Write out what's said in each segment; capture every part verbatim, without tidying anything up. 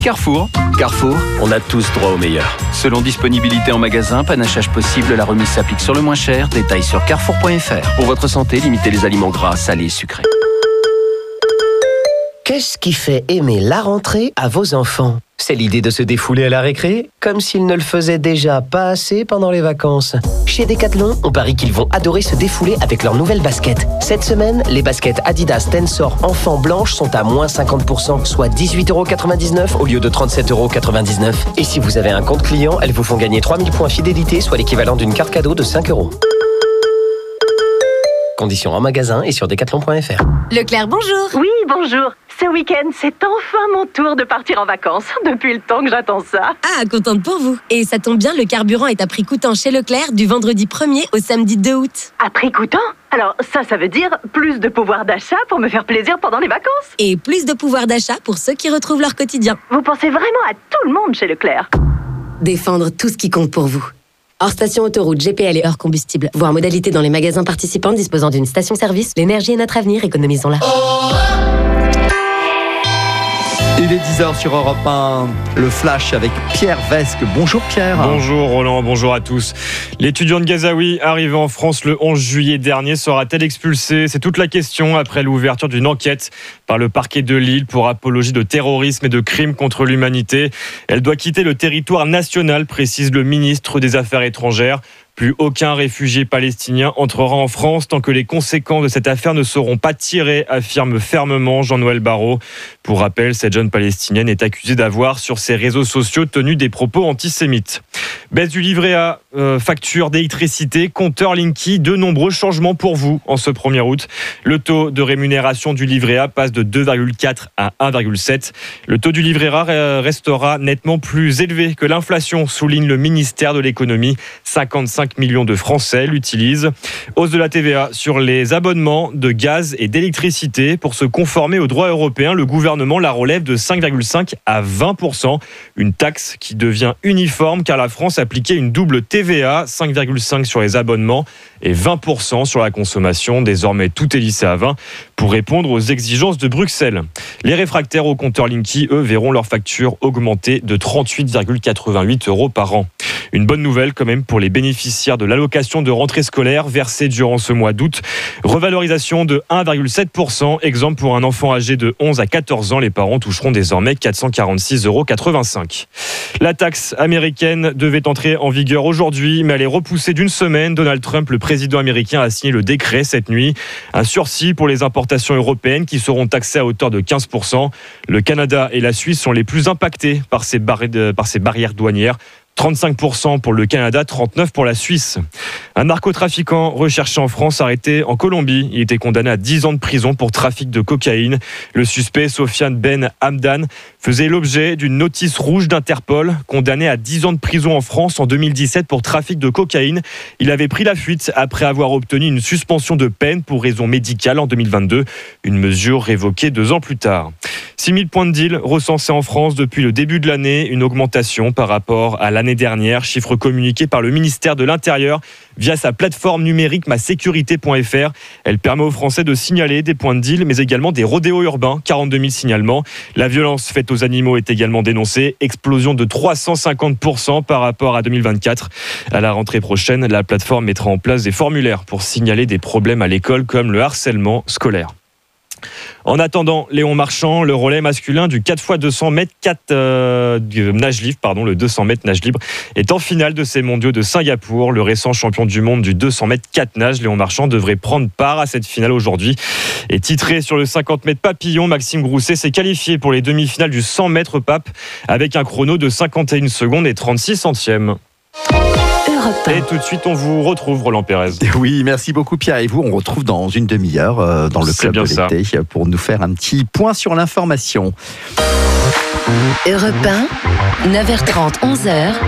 Carrefour. Carrefour, on a tous droit au meilleur. Selon disponibilité en magasin, panachage possible, la remise s'applique sur le moins cher. Détails sur carrefour point f r. Pour votre santé, limitez les aliments gras, salés et sucrés. Qu'est-ce qui fait aimer la rentrée à vos enfants ? C'est l'idée de se défouler à la récré, comme s'ils ne le faisaient déjà pas assez pendant les vacances. Chez Decathlon, on parie qu'ils vont adorer se défouler avec leurs nouvelles baskets. Cette semaine, les baskets Adidas Tensor enfants blanches sont à moins cinquante pour cent, soit dix-huit euros quatre-vingt-dix-neuf au lieu de trente-sept euros quatre-vingt-dix-neuf. Et si vous avez un compte client, elles vous font gagner trois mille points fidélité, soit l'équivalent d'une carte cadeau de cinq euros. Conditions en magasin et sur decathlon point f r. Leclerc, bonjour. Oui, bonjour. Ce week-end, c'est enfin mon tour de partir en vacances. Depuis le temps que j'attends ça. Ah, contente pour vous. Et ça tombe bien, le carburant est à prix coûtant chez Leclerc du vendredi premier au samedi deux août. À prix coûtant ? Alors ça, ça veut dire plus de pouvoir d'achat pour me faire plaisir pendant les vacances. Et plus de pouvoir d'achat pour ceux qui retrouvent leur quotidien. Vous pensez vraiment à tout le monde chez Leclerc ? Défendre tout ce qui compte pour vous. Hors station autoroute, G P L et hors combustible. Voir modalité dans les magasins participants disposant d'une station-service. L'énergie est notre avenir, économisons-la. Il est dix heures sur Europe un, le Flash avec Pierre Vesque. Bonjour Pierre. Bonjour Roland, bonjour à tous. L'étudiante Gazaoui arrivée en France le onze juillet dernier sera-t-elle expulsée ? C'est toute la question après l'ouverture d'une enquête par le parquet de Lille pour apologie de terrorisme et de crimes contre l'humanité. Elle doit quitter le territoire national, précise le ministre des Affaires étrangères. Plus aucun réfugié palestinien entrera en France tant que les conséquences de cette affaire ne seront pas tirées, affirme fermement Jean-Noël Barrot. Pour rappel, cette jeune palestinienne est accusée d'avoir, sur ses réseaux sociaux, tenu des propos antisémites. Baisse du livret A, euh, facture d'électricité, compteur Linky, de nombreux changements pour vous en ce premier août. Le taux de rémunération du livret A passe de deux virgule quatre à un virgule sept. Le taux du livret A restera nettement plus élevé que l'inflation, souligne le ministère de l'économie. cinquante-cinq millions de Français l'utilisent. Hausse de la T V A sur les abonnements de gaz et d'électricité. Pour se conformer au droit européen, le gouvernement la relève de cinq virgule cinq à vingt pour cent. Une taxe qui devient uniforme car la France appliquait une double T V A, cinq virgule cinq sur les abonnements et vingt pour cent sur la consommation. Désormais, tout est lissé à vingt pour répondre aux exigences de Bruxelles. Les réfractaires au compteur Linky, eux, verront leur facture augmenter de trente-huit virgule quatre-vingt-huit euros par an. Une bonne nouvelle quand même pour les bénéficiaires de l'allocation de rentrée scolaire versée durant ce mois d'août. Revalorisation de un virgule sept pour cent. Exemple, pour un enfant âgé de onze à quatorze ans, les parents toucheront désormais quatre cent quarante-six euros quatre-vingt-cinq. La taxe américaine devait entrer en vigueur aujourd'hui, mais elle est repoussée d'une semaine. Donald Trump, le président américain, a signé le décret cette nuit. Un sursis pour les importations européennes qui seront taxées à hauteur de quinze pour cent. Le Canada et la Suisse sont les plus impactés par ces, bar- par ces barrières douanières. trente-cinq pour cent pour le Canada, trente-neuf pour cent pour la Suisse. Un narcotrafiquant recherché en France, arrêté en Colombie. Il était condamné à dix ans de prison pour trafic de cocaïne. Le suspect, Sofiane Ben Hamdan, faisait l'objet d'une notice rouge d'Interpol. Condamné à dix ans de prison en France en deux mille dix-sept pour trafic de cocaïne. Il avait pris la fuite après avoir obtenu une suspension de peine pour raison médicale en deux mille vingt-deux. Une mesure révoquée deux ans plus tard. six mille points de deal recensés en France depuis le début de l'année, une augmentation par rapport à l'année dernière, chiffre communiqué par le ministère de l'Intérieur via sa plateforme numérique ma sécurité point f r. Elle permet aux Français de signaler des points de deal, mais également des rodéos urbains, quarante-deux mille signalements. La violence faite aux animaux est également dénoncée, explosion de trois cent cinquante pour cent par rapport à deux mille vingt-quatre. À la rentrée prochaine, la plateforme mettra en place des formulaires pour signaler des problèmes à l'école comme le harcèlement scolaire. En attendant, Léon Marchand, le relais masculin du quatre fois deux cents mètres quatre euh, du nage libre, pardon, le deux cents mètres nage libre, est en finale de ces mondiaux de Singapour. Le récent champion du monde du deux cents mètres quatre nage, Léon Marchand, devrait prendre part à cette finale aujourd'hui. Et titré sur le cinquante mètres papillon, Maxime Grousset s'est qualifié pour les demi-finales du cent mètres pape avec un chrono de cinquante et une secondes et trente-six centièmes. Et tout de suite, on vous retrouve, Roland Pérez. Oui, merci beaucoup Pierre. Et vous, on retrouve dans une demi-heure euh, dans le Club de l'été ça. Pour nous faire un petit point sur l'information. Europe un, neuf heures trente, onze heures.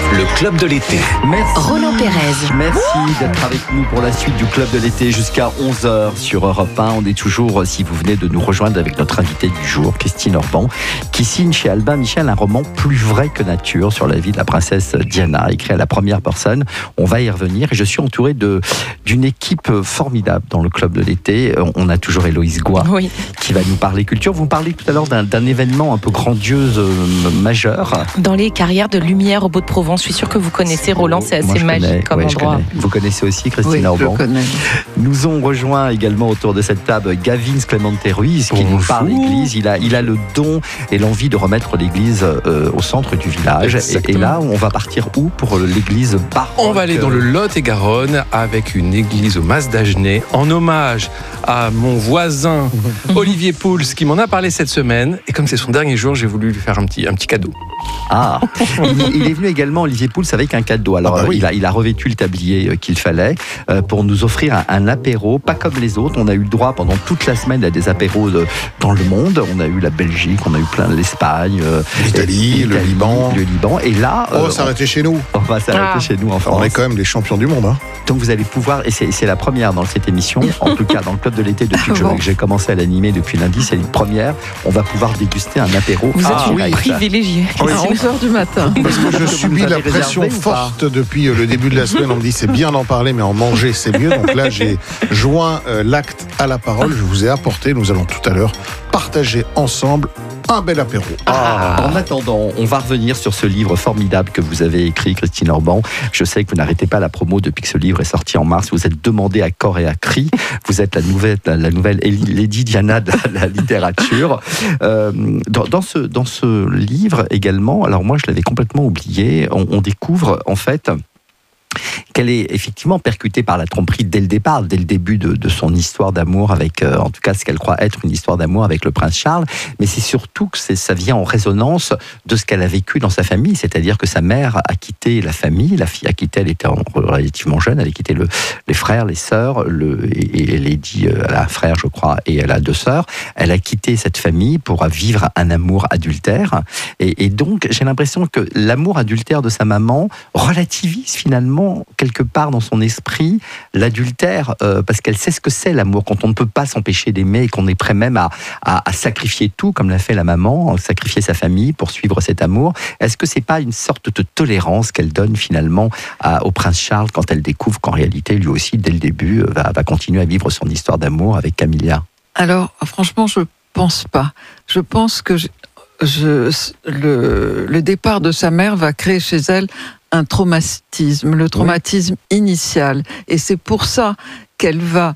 le club de l'été. Merci. Roland Pérez. Merci d'être avec nous pour la suite du club de l'été jusqu'à onze heures sur Europe un. On est toujours, si vous venez de nous rejoindre, avec notre invitée du jour, Christine Orban, qui signe chez Albin Michel un roman plus vrai que nature sur la vie de la princesse Diana, écrit à la première personne. On va y revenir et je suis entouré de, d'une équipe formidable dans le club de l'été. On a toujours Héloïse Goua oui. qui va nous parler culture. Vous me parlez tout à l'heure d'un, d'un événement un peu grandiose, euh, majeur. Dans les carrières de Lumière au Beau de Provence. Je suis sûr que vous connaissez Roland, c'est assez Moi, magique connais, comme ouais, endroit. Vous connaissez aussi Christine oui, Orban. Je connais. Nous ont rejoint également autour de cette table Gavin Clemente-Ruiz qui nous parle d'église. Il a, il a le don et l'envie de remettre l'église euh, au centre du village. Et, et là, on va partir où pour l'église baroque? On va aller dans le Lot-et-Garonne avec une église au Mas d'Agenais en hommage à mon voisin Olivier Pouls qui m'en a parlé cette semaine. Et comme c'est son dernier jour, j'ai voulu lui faire un petit, un petit cadeau. Ah, il, il est venu également, Olivier Pouls, avec un cadeau. Alors, ah bah oui. il, a, il a revêtu le tablier qu'il fallait euh, pour nous offrir un, un apéro, pas comme les autres. On a eu le droit pendant toute la semaine à des apéros de, dans le monde. On a eu la Belgique, on a eu plein l'Espagne, euh, l'Italie, le Liban. Le Liban. Et là, on va euh, s'arrêter chez nous. On va s'arrêter ah. chez nous en France. On est quand même les champions du monde. Hein. Donc vous allez pouvoir, et c'est, c'est la première dans cette émission, en tout cas dans le club de l'été depuis que, bon. je, que j'ai commencé à l'animer depuis lundi, c'est une première. On va pouvoir déguster un apéro. Vous ah, êtes oui. privilégié. Oui. À onze heures du matin. Parce que je subis la pression forte depuis le début de la semaine. On me dit c'est bien d'en parler, mais en manger c'est mieux. Donc là j'ai joint euh, l'acte à la parole. Je vous ai apporté, nous allons tout à l'heure partager ensemble un bel apéro. Ah. En attendant, on va revenir sur ce livre formidable que vous avez écrit, Christine Orban. Je sais que vous n'arrêtez pas la promo depuis que ce livre est sorti en mars. Vous êtes demandé à corps et à cri. Vous êtes la nouvelle, la nouvelle Lady Diana de la, la littérature. Euh, dans, dans, ce, dans ce livre également, alors moi je l'avais complètement oublié, on, on découvre en fait qu'elle est effectivement percutée par la tromperie dès le départ, dès le début de, de son histoire d'amour avec, euh, en tout cas, ce qu'elle croit être une histoire d'amour avec le prince Charles. Mais c'est surtout que c'est, ça vient en résonance de ce qu'elle a vécu dans sa famille, c'est-à-dire que sa mère a quitté la famille, la fille a quitté, elle était relativement jeune, elle a quitté le, les frères, les sœurs, le, et, et elle est dit, elle a un frère, je crois, et elle a deux sœurs. Elle a quitté cette famille pour vivre un amour adultère. Et, et donc, j'ai l'impression que l'amour adultère de sa maman relativise finalement quelque part dans son esprit l'adultère, euh, parce qu'elle sait ce que c'est l'amour, quand on ne peut pas s'empêcher d'aimer et qu'on est prêt même à, à, à sacrifier tout, comme l'a fait la maman, sacrifier sa famille pour suivre cet amour. Est-ce que c'est pas une sorte de tolérance qu'elle donne finalement à, au prince Charles quand elle découvre qu'en réalité, lui aussi, dès le début, va, va continuer à vivre son histoire d'amour avec Camilla? Alors, franchement, je pense pas. Je pense que je, je, le, le départ de sa mère va créer chez elle un traumatisme, le traumatisme oui. initial. Et c'est pour ça qu'elle va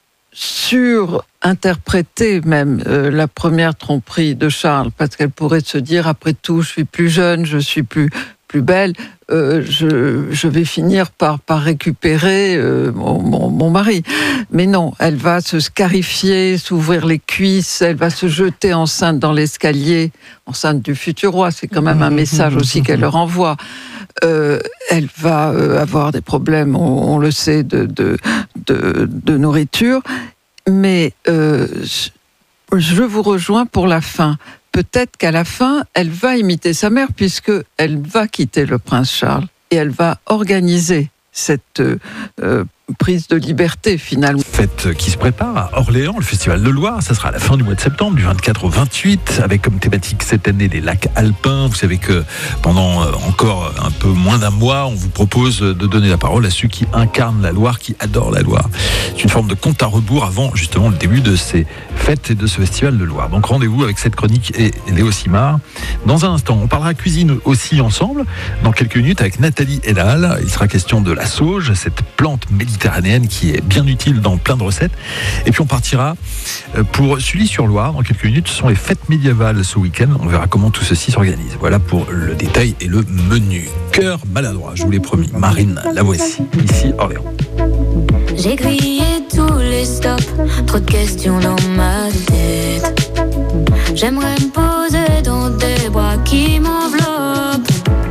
surinterpréter même euh, la première tromperie de Charles, parce qu'elle pourrait se dire, après tout, je suis plus jeune, je suis plus, plus belle, euh, je, je vais finir par, par récupérer euh, mon, mon, mon mari. Mais non, elle va se scarifier, s'ouvrir les cuisses, elle va se jeter enceinte dans l'escalier, enceinte du futur roi, c'est quand même un message aussi qu'elle leur envoie. Euh, elle va euh, avoir des problèmes, on, on le sait, de, de, de, de nourriture. Mais euh, je vous rejoins pour la fin. Peut-être qu'à la fin, elle va imiter sa mère, puisqu'elle va quitter le prince Charles et elle va organiser cette euh, prise de liberté finalement. Fête qui se prépare à Orléans, le Festival de Loire, ça sera à la fin du mois de septembre, du vingt-quatre au vingt-huit, avec comme thématique cette année les lacs alpins. Vous savez que pendant encore un peu moins d'un mois, on vous propose de donner la parole à ceux qui incarnent la Loire, qui adorent la Loire. C'est une forme de compte à rebours avant justement le début de ces fêtes et de ce Festival de Loire. Donc rendez-vous avec cette chronique et Léo Simard. Dans un instant, on parlera cuisine aussi ensemble, dans quelques minutes avec Nathalie Elal. Il sera question de la sauge, cette plante méditerranéenne qui est bien utile dans plein de recettes. Et puis on partira pour Sully-sur-Loire. Dans quelques minutes, ce sont les fêtes médiévales ce week-end. On verra comment tout ceci s'organise. Voilà pour le détail et le menu. Cœur maladroit, je vous l'ai promis. Marine, la voici, ici Orléans. J'ai grillé tous les stops, trop de questions dans ma tête. J'aimerais me poser dans des bras qui m'enveloppent.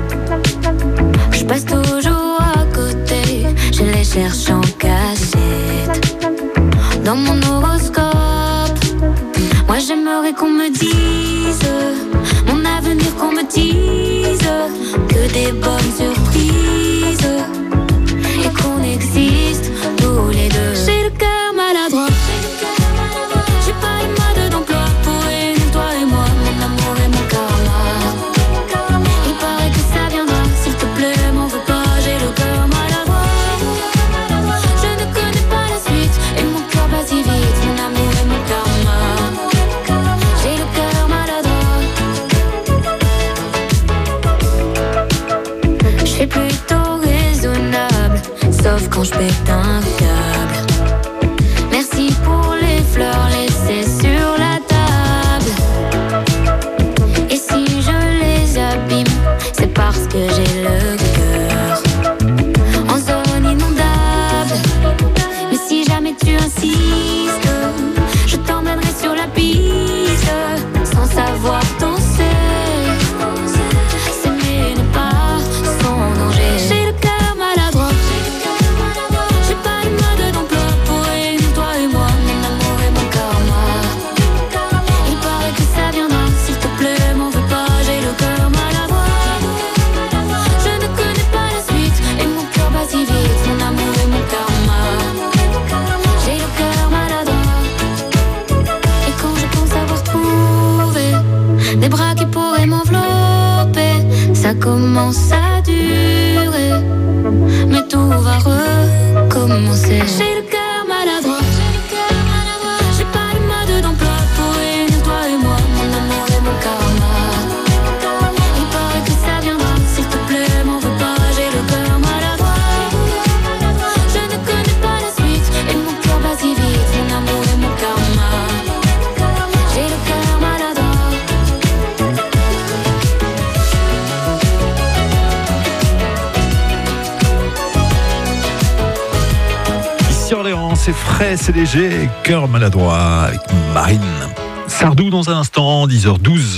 Je passe toujours à côté, je les cherche en cachette. Dans mon horoscope, moi j'aimerais qu'on me dise mon avenir, qu'on me dise que des bonnes surprises. quand je pète un câble. Merci pour les fleurs laissées sur la table. Et si je les abîme, c'est parce que j'ai le cœur en zone inondable. Mais si jamais tu insistes, je t'emmènerai sur la piste sans savoir danser. S'aimer n'est pas sans danger. J'ai le cœur maladroit. J'ai pas une mode d'emploi pour réunir toi et moi, mon amour et mon karma. Il paraît que ça viendra, s'il te plaît, m'en veux pas. J'ai le cœur maladroit. Je ne connais pas la suite et mon cœur bat si vite, mon amour et mon karma. J'ai le cœur maladroit. Et quand je pense avoir trouvé des bras qui pourraient m'envelopper, ça commence à durer, mais tout va recommencer. J'ai le cœur maladroit. J'ai pas une mode d'emploi pour réunir toi et moi, mon amour et mon karma. Il paraît que ça viendra, s'il te plaît, m'en veux pas. J'ai le cœur maladroit. Je ne connais pas la suite et mon cœur bat si vite, mon amour et mon karma. J'ai le cœur maladroit. Ici Orléans, c'est frais, c'est léger, cœur maladroit avec Marine. Sardou dans un instant, dix heures douze.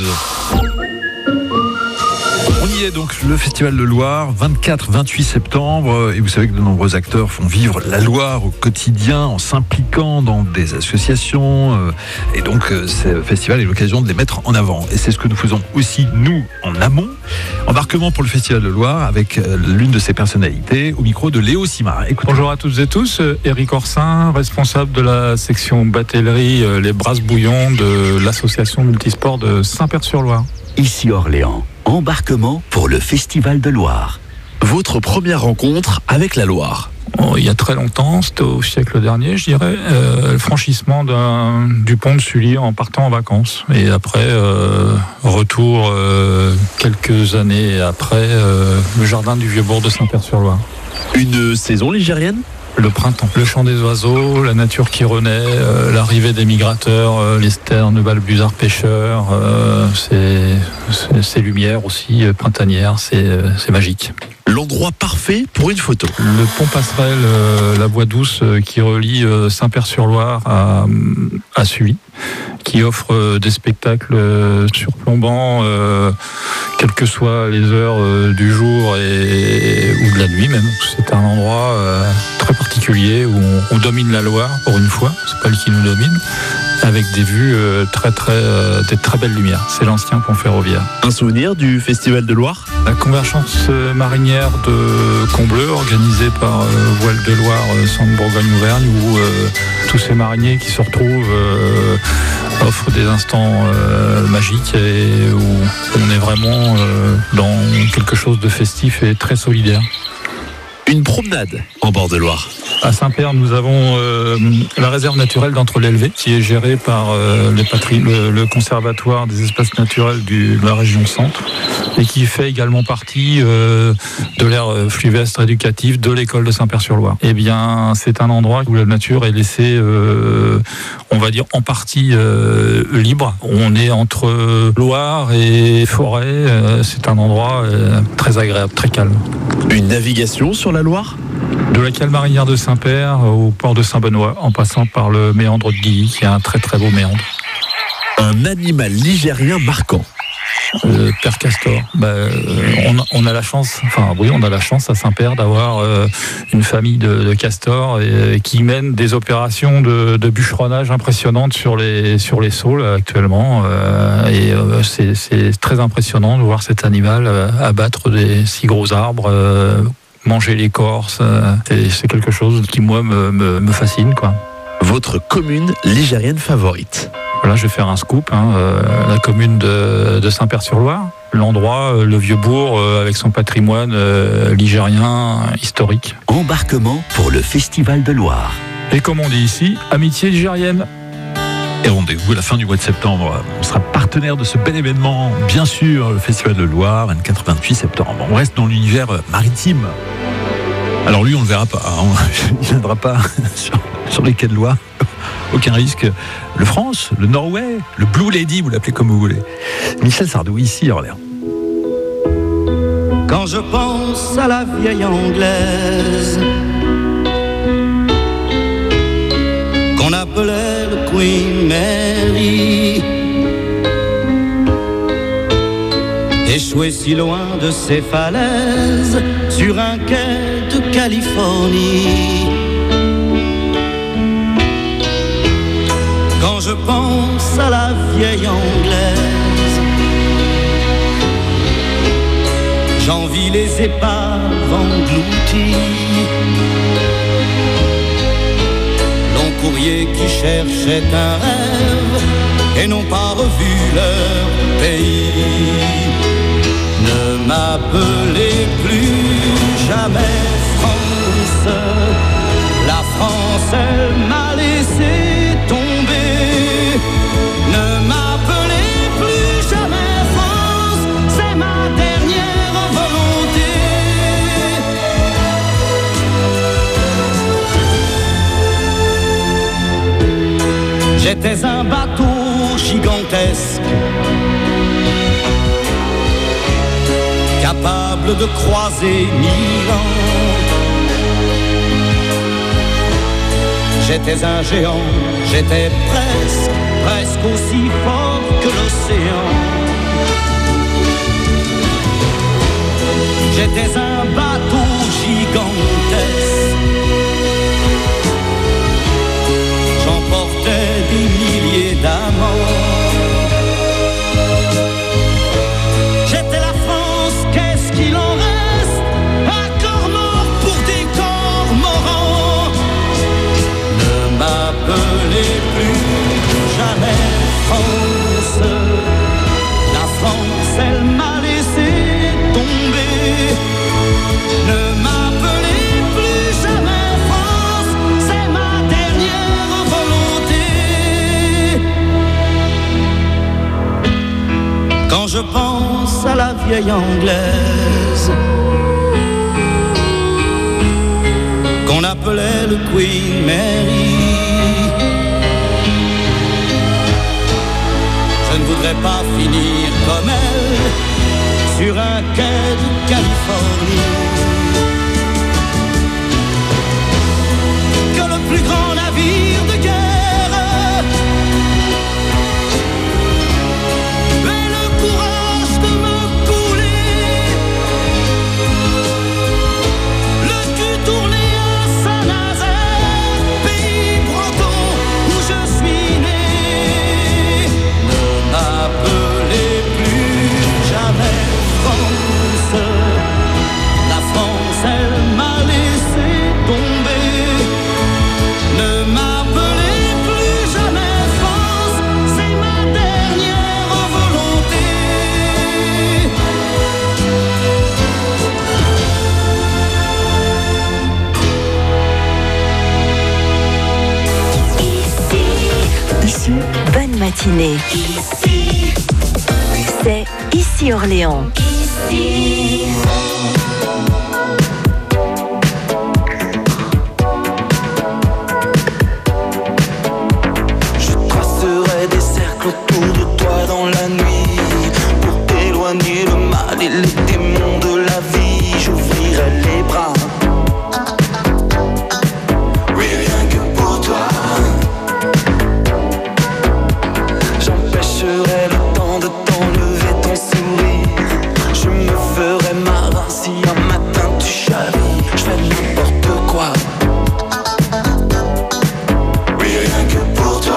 On y est donc, le Festival de Loire, vingt-quatre vingt-huit septembre. Et vous savez que de nombreux acteurs font vivre la Loire au quotidien en s'impliquant dans des associations. Et donc, ce festival est l'occasion de les mettre en avant. Et c'est ce que nous faisons aussi, nous, en amont. Embarquement pour le Festival de Loire avec l'une de ses personnalités au micro de Léo Simard. Écoutez. Bonjour à toutes et tous, Éric Orsin, responsable de la section batellerie Les Brasses Bouillons de l'association multisport de Saint-Père-sur-Loire. Ici Orléans, embarquement pour le Festival de Loire. Votre première rencontre avec la Loire. Oh, il y a très longtemps, c'était au siècle dernier, je dirais, euh, le franchissement d'un, du pont de Sully en partant en vacances. Et après, euh, retour euh, quelques années après, euh, le jardin du Vieux-Bourg de Saint-Père-sur-Loire. Une saison ligérienne ? Le printemps, le chant des oiseaux, la nature qui renaît, euh, l'arrivée des migrateurs, euh, les sternes, balbuzards pêcheurs, euh, c'est, c'est, ces lumières aussi euh, printanières, c'est, euh, c'est magique. L'endroit parfait pour une photo. Le pont passerelle, euh, la voie douce euh, qui relie euh, Saint-Père-sur-Loire à, à Sully, qui offre euh, des spectacles euh, surplombants, euh, quelles que soient les heures euh, du jour et, ou de la nuit même. C'est un endroit euh, très particulier où on, on domine la Loire pour une fois, c'est pas lui qui nous domine, avec des vues euh, très très euh, des très belles lumières. C'est l'ancien pont ferroviaire. Un souvenir du Festival de Loire ? La convergence marinière de Combleu, organisée par euh, Voile de Loire, euh, Centre Bourgogne-Auvergne, où euh, tous ces mariniers qui se retrouvent euh, offrent des instants euh, magiques et où on est vraiment euh, dans quelque chose de festif et très solidaire. Une promenade en bord de Loire. À Saint-Père, nous avons euh, la réserve naturelle d'Entre-l'Élevé, qui est gérée par euh, les patri- le, le conservatoire des espaces naturels du, de la région centre, et qui fait également partie euh, de l'aire fluvestre éducative de l'école de Saint-Père-sur-Loire. Eh bien, c'est un endroit où la nature est laissée, euh, on va dire, en partie euh, libre. On est entre Loire et forêt. Euh, c'est un endroit euh, très agréable, très calme. Une navigation sur la Loire ? De la cale marinière de Saint-Père au port de Saint-Benoît, en passant par le méandre de Guilly, qui est un très très beau méandre. Un animal ligérien marquant. Le père Castor. Bah, euh, on, a, on a la chance, enfin oui, on a la chance à Saint-Père d'avoir euh, une famille de, de castors et, et qui mène des opérations de, de bûcheronnage impressionnantes sur les sur les saules actuellement. Euh, et euh, c'est, c'est très impressionnant de voir cet animal euh, abattre des si gros arbres. Euh, manger l'écorce, c'est, c'est quelque chose qui moi me, me, me fascine, quoi. Votre commune ligérienne favorite ? Voilà, je vais faire un scoop, hein, euh, la commune de, de Saint-Père-sur-Loire, l'endroit, euh, le Vieux-Bourg, euh, avec son patrimoine euh, ligérien historique. Embarquement pour le Festival de Loire. Et comme on dit ici, amitié ligérienne. Et rendez-vous à la fin du mois de septembre. On sera partenaire de ce bel événement, bien sûr, le Festival de Loire, vingt-quatre vingt-huit septembre. On reste dans l'univers maritime. Alors lui, on ne le verra pas. Hein. Il ne viendra pas sur, sur les quais de Loire. Aucun risque. Le France, le Norway, le Blue Lady, vous l'appelez comme vous voulez. Michel Sardou, ici, Orléans. Quand je pense à la vieille anglaise qu'on appelait le Queen Mary, échouée si loin de ses falaises sur un quai de Californie. Quand je pense à la vieille anglaise, j'envie les épaves englouties, long courrier qui cherchait un rêve et n'ont pas revu leur pays. Ne m'appelez plus jamais France, la France elle m'a laissé tomber. Ne m'appelez plus jamais France, c'est ma dernière volonté. J'étais un bateau gigantesque, capable de croiser mille ans. J'étais un géant, j'étais presque, presque aussi fort que l'océan. J'étais un bateau gigantesque, j'emportais des milliers d'amants. J'étais la France, qu'est-ce qu'il en reste? Un corps mort pour des corps morants. Ne m'appelez plus jamais France, la France elle m'a laissé tomber. Ne m'appelez plus jamais France, c'est ma dernière volonté. Quand je pense à la vieille anglaise qu'on appelait le Queen Mary, je ne voudrais pas finir comme elle sur un quai de Californie. Que le plus grand navire de guerre ait le courage de me couler, le cul tourné à Saint-Nazaire, pays breton où je suis né. Ne m'appelez plus jamais France, la France elle m'a laissé tomber. Ne m'appelez plus jamais France, c'est ma dernière volonté. Ici, bonne matinée. Ici, c'est Ici Orléans. Ici. Je tracerai des cercles autour de toi dans la nuit pour éloigner le mal et les démons de la vie. J'ouvrirai les bras, oui, rien que pour toi. J'empêcherai le temps de t'enlever ton sourire. Je me ferai marin si un matin tu chavis. Je fais n'importe quoi, oui, rien que pour toi.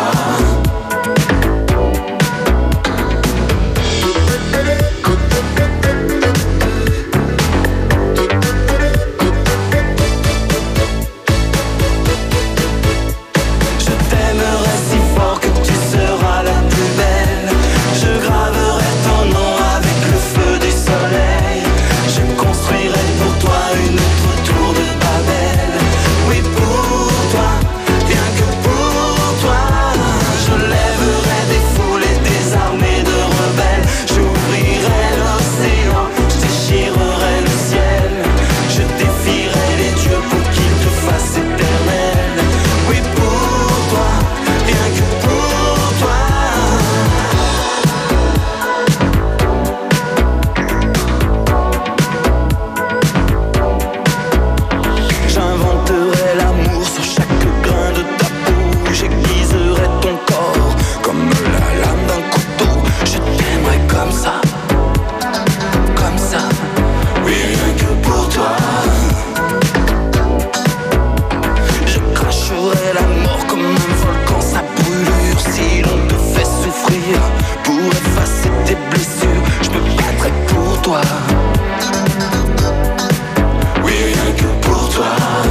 Oui, rien que pour toi.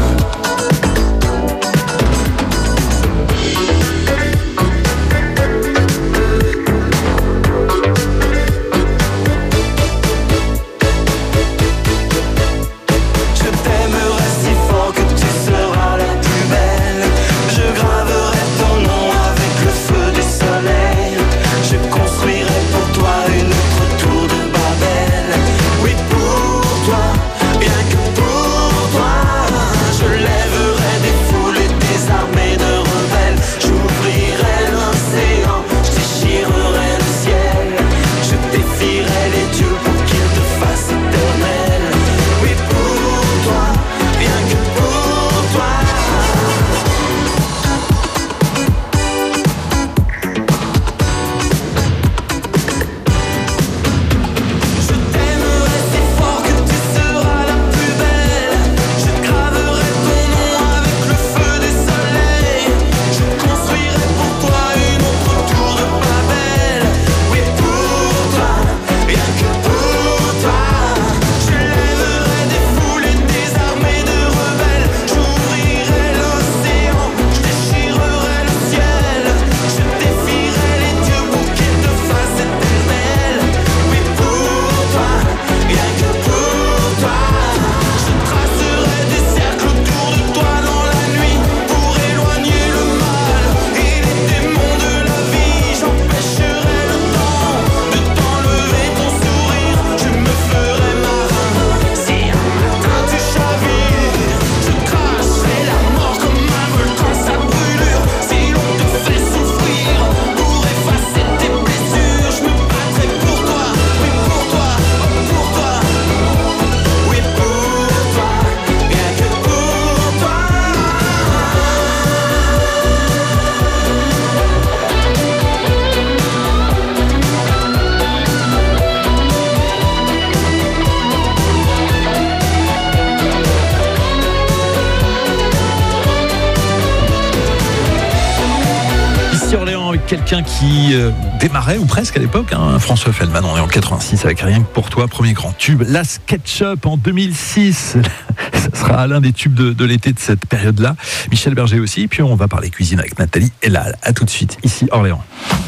Quelqu'un qui euh, démarrait, ou presque à l'époque, hein, François Feldman, on est en quatre-vingt-six avec Rien que pour toi, premier grand tube. La SketchUp en deux mille six, ça sera l'un des tubes de, de l'été de cette période-là. Michel Berger aussi, puis on va parler cuisine avec Nathalie Elal. À tout de suite, ici Orléans.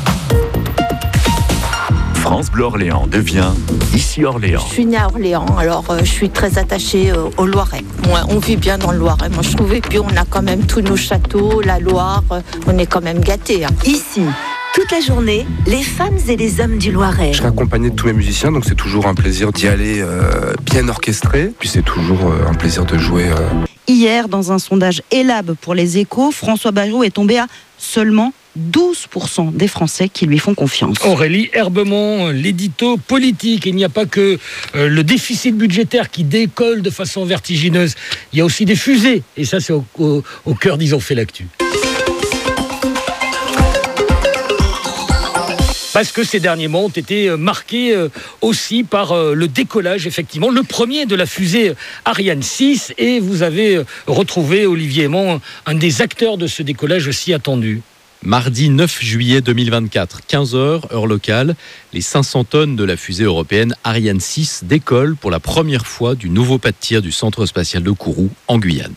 France Bleu Orléans devient Ici Orléans. Je suis née à Orléans, alors euh, je suis très attachée euh, au Loiret. Ouais, on vit bien dans le Loiret, moi je trouve. Et puis on a quand même tous nos châteaux, la Loire, euh, on est quand même gâtés. Hein. Ici, toute la journée, les femmes et les hommes du Loiret. Je serai accompagné de tous mes musiciens, donc c'est toujours un plaisir d'y aller euh, bien orchestré. Puis c'est toujours euh, un plaisir de jouer. Euh... Hier, dans un sondage Elab pour les Échos, François Bayrou est tombé à seulement douze pour cent des Français qui lui font confiance. Aurélie Herbemont, l'édito politique. Il n'y a pas que euh, le déficit budgétaire qui décolle de façon vertigineuse. Il y a aussi des fusées. Et ça, c'est au, au, au cœur d'Ils ont fait l'actu. Parce que ces derniers mois ont été marqués aussi par le décollage, effectivement, le premier de la fusée Ariane six. Et vous avez retrouvé, Olivier Aymon, un des acteurs de ce décollage si attendu. Mardi neuf juillet deux mille vingt-quatre, quinze heures, heure locale, les cinq cents tonnes de la fusée européenne Ariane six décollent pour la première fois du nouveau pas de tir du centre spatial de Kourou, en Guyane.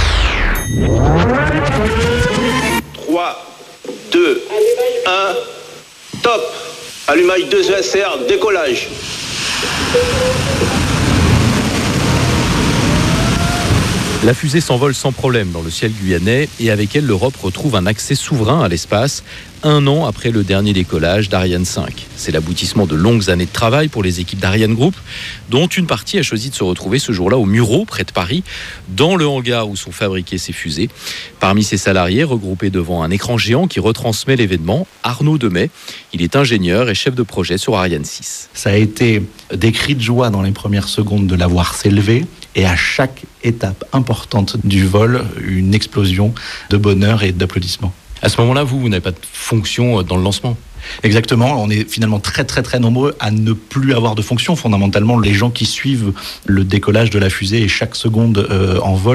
trois, deux, un, top. Allumage deux E S R, décollage. La fusée s'envole sans problème dans le ciel guyanais et avec elle, l'Europe retrouve un accès souverain à l'espace, un an après le dernier décollage d'Ariane cinq. C'est l'aboutissement de longues années de travail pour les équipes d'Ariane Group, dont une partie a choisi de se retrouver ce jour-là au Mureau, près de Paris, dans le hangar où sont fabriquées ces fusées. Parmi ses salariés, regroupés devant un écran géant qui retransmet l'événement, Arnaud Demet. Il est ingénieur et chef de projet sur Ariane six. Ça a été des cris de joie dans les premières secondes de la voir s'élever, et à chaque étape importante du vol, une explosion de bonheur et d'applaudissements. À ce moment-là, vous, vous n'avez pas de fonction dans le lancement ? Exactement, on est finalement très très très nombreux à ne plus avoir de fonction. Fondamentalement, les gens qui suivent le décollage de la fusée et chaque seconde euh, en vol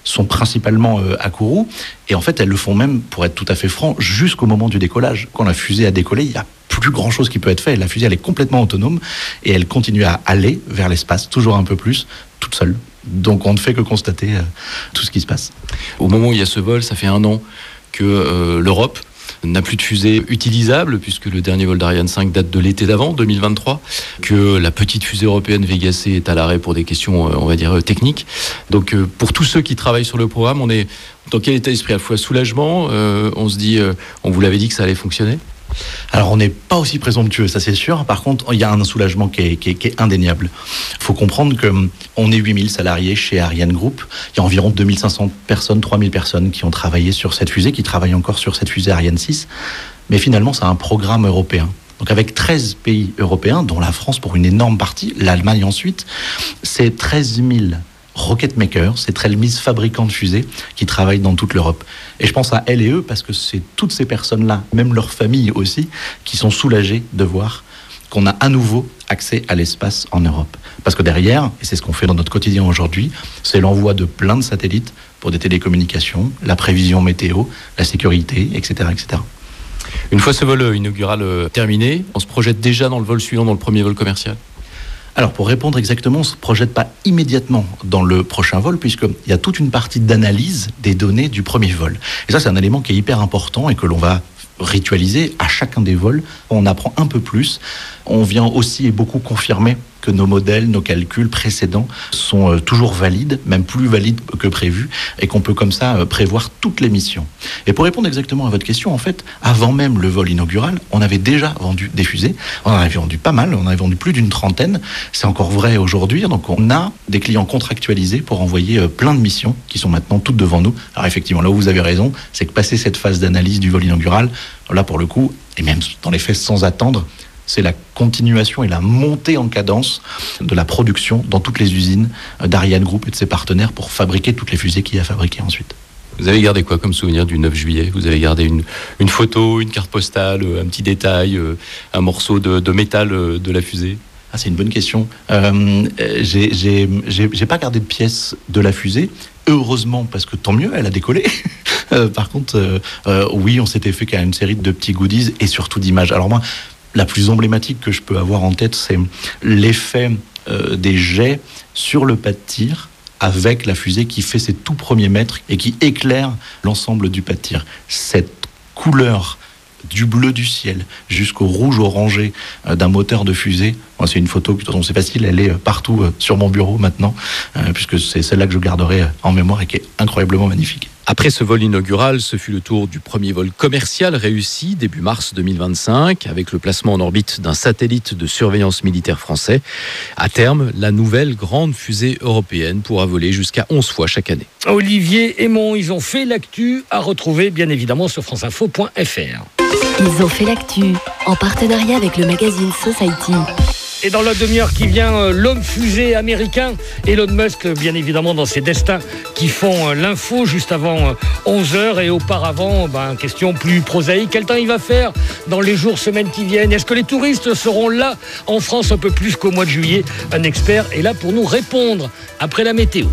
sont principalement euh, à Kourou. Et en fait, elles le font même, pour être tout à fait franc, jusqu'au moment du décollage. Quand la fusée a décollé, il y a plus grand chose qui peut être fait. La fusée, elle est complètement autonome et elle continue à aller vers l'espace, toujours un peu plus, toute seule. Donc on ne fait que constater euh, tout ce qui se passe. Au moment où il y a ce vol, ça fait un an que euh, l'Europe n'a plus de fusée utilisable, puisque le dernier vol d'Ariane cinq date de l'été d'avant, deux mille vingt-trois, que la petite fusée européenne Vega C est à l'arrêt pour des questions, on va dire, techniques. Donc pour tous ceux qui travaillent sur le programme, on est dans quel état d'esprit? À la fois soulagement, euh, on se dit, euh, on vous l'avait dit que ça allait fonctionner? Alors on n'est pas aussi présomptueux, ça c'est sûr. Par contre, il y a un soulagement qui est, qui est, qui est indéniable. Il faut comprendre qu'on est huit mille salariés chez Ariane Group. Il y a environ deux mille cinq cents personnes, trois mille personnes qui ont travaillé sur cette fusée, qui travaillent encore sur cette fusée Ariane six. Mais finalement, c'est un programme européen. Donc avec treize pays européens, dont la France pour une énorme partie, l'Allemagne ensuite, c'est treize mille rocket makers, c'est treize mille fabricants de fusées qui travaillent dans toute l'Europe. Et je pense à elles et eux parce que c'est toutes ces personnes-là, même leurs familles aussi, qui sont soulagées de voir qu'on a à nouveau accès à l'espace en Europe. Parce que derrière, et c'est ce qu'on fait dans notre quotidien aujourd'hui, c'est l'envoi de plein de satellites pour des télécommunications, la prévision météo, la sécurité, et cetera, et cetera. Une fois ce vol inaugural terminé, on se projette déjà dans le vol suivant, dans le premier vol commercial? Alors, pour répondre exactement, on ne se projette pas immédiatement dans le prochain vol, puisqu'il y a toute une partie d'analyse des données du premier vol. Et ça, c'est un élément qui est hyper important et que l'on va ritualiser à chacun des vols. On apprend un peu plus. On vient aussi et beaucoup confirmer que nos modèles, nos calculs précédents sont euh, toujours valides, même plus valides que prévu, et qu'on peut comme ça euh, prévoir toutes les missions. Et pour répondre exactement à votre question, en fait, avant même le vol inaugural, on avait déjà vendu des fusées. On en avait vendu pas mal, on en avait vendu plus d'une trentaine. C'est encore vrai aujourd'hui, donc on a des clients contractualisés pour envoyer euh, plein de missions qui sont maintenant toutes devant nous. Alors effectivement, là où vous avez raison, c'est que passer cette phase d'analyse du vol inaugural, là pour le coup, et même dans les faits sans attendre, c'est la continuation et la montée en cadence de la production dans toutes les usines d'Ariane Group et de ses partenaires pour fabriquer toutes les fusées qu'il y a fabriquées ensuite. Vous avez gardé quoi comme souvenir du neuf juillet? Vous avez gardé une, une photo, une carte postale, un petit détail, un morceau de, de métal de la fusée? Ah, c'est une bonne question. Euh, j'ai, j'ai, j'ai, j'ai pas gardé de pièces de la fusée. Heureusement, parce que tant mieux, elle a décollé. euh, par contre, euh, euh, oui, on s'était fait quand même une série de petits goodies et surtout d'images. Alors moi, la plus emblématique que je peux avoir en tête, c'est l'effet euh, des jets sur le pas de tir avec la fusée qui fait ses tout premiers mètres et qui éclaire l'ensemble du pas de tir. Cette couleur du bleu du ciel jusqu'au rouge orangé euh, d'un moteur de fusée, moi, c'est une photo, dont c'est facile, elle est partout euh, sur mon bureau maintenant, euh, puisque c'est celle-là que je garderai en mémoire et qui est incroyablement magnifique. Après ce vol inaugural, ce fut le tour du premier vol commercial réussi début mars deux mille vingt-cinq, avec le placement en orbite d'un satellite de surveillance militaire français. À terme, la nouvelle grande fusée européenne pourra voler jusqu'à onze fois chaque année. Olivier Aymon, ils ont fait l'actu, à retrouver bien évidemment sur franceinfo point f r. Ils ont fait l'actu en partenariat avec le magazine Society. Et dans la demi-heure qui vient, l'homme fusée américain, Elon Musk, bien évidemment, dans ses destins qui font l'info juste avant onze heures. Et auparavant, ben, question plus prosaïque, quel temps il va faire dans les jours, semaines qui viennent? Est-ce que les touristes seront là en France un peu plus qu'au mois de juillet? Un expert est là pour nous répondre après la météo.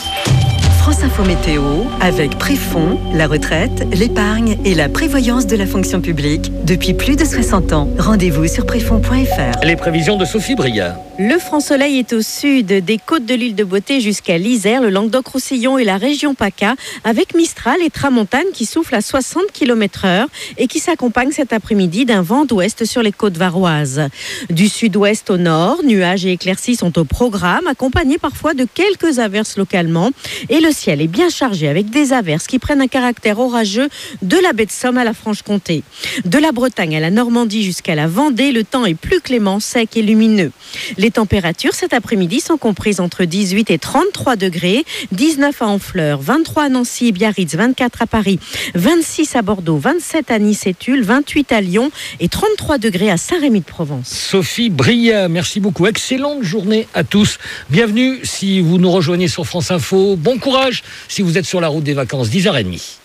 France Info Météo, avec Préfond, la retraite, l'épargne et la prévoyance de la fonction publique depuis plus de soixante ans. Rendez-vous sur préfond point f r. Les prévisions de Sophie Briard. Le franc soleil est au sud des côtes de l'île de Beauté jusqu'à l'Isère, le Languedoc-Roussillon et la région PACA, avec Mistral et Tramontane qui soufflent à soixante kilomètres heure et qui s'accompagne cet après-midi d'un vent d'ouest sur les côtes varoises. Du sud-ouest au nord, nuages et éclaircies sont au programme, accompagnés parfois de quelques averses localement. Et le ciel est bien chargé avec des averses qui prennent un caractère orageux de la baie de Somme à la Franche-Comté. De la Bretagne à la Normandie jusqu'à la Vendée, le temps est plus clément, sec et lumineux. Les températures cet après-midi sont comprises entre dix-huit et trente-trois degrés, dix-neuf à Honfleur, vingt-trois à Nancy et Biarritz, vingt-quatre à Paris, vingt-six à Bordeaux, vingt-sept à Nice et Tulle, vingt-huit à Lyon et trente-trois degrés à Saint-Rémy-de-Provence. Sophie Briard, merci beaucoup. Excellente journée à tous. Bienvenue si vous nous rejoignez sur France Info. Bon courage si vous êtes sur la route des vacances, dix heures trente.